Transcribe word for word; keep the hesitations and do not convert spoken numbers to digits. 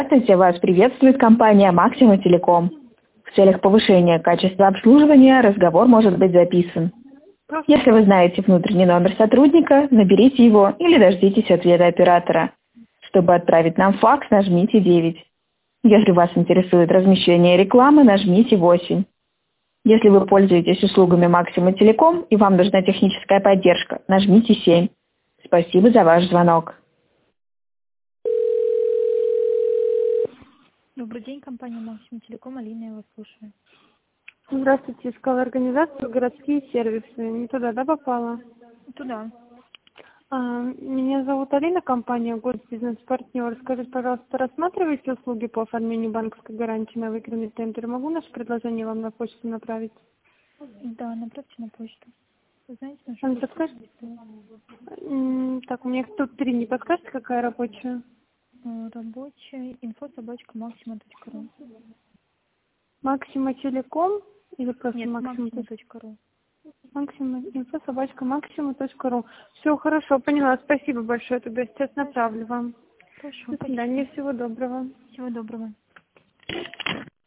Здравствуйте, вас приветствует компания Максима Телеком. В целях повышения качества обслуживания разговор может быть записан. Если вы знаете внутренний номер сотрудника, наберите его или дождитесь ответа оператора. Чтобы отправить нам факс, нажмите девять. Если вас интересует размещение рекламы, нажмите восемь. Если вы пользуетесь услугами Максима Телеком и вам нужна техническая поддержка, нажмите семь. Спасибо за ваш звонок. Добрый день, компания Максим Телеком, Алина, я вас слушаю. Здравствуйте, искала организацию «Городские сервисы». Не туда, да, попала? Туда. А, меня зовут Алина, компания «Год Бизнес-партнер». Скажите, пожалуйста, рассматриваете услуги по оформлению банковской гарантии на выигранный тендер? Могу наше предложение вам на почту направить? Да, направьте на почту. Вы знаете, на А не что? подскажете? М, Так, у меня их тут три. Не подскажете, какая рабочая? Рабочая инфо собачка максима точка ру. Максима Телеком или просто Нет, Максима? максима точка ру. Максима, инфо собачка максима точка ру. Все, хорошо, поняла. Спасибо большое. Тогда сейчас направлю вам. Хорошо, До спасибо. свидания, всего доброго. Всего доброго.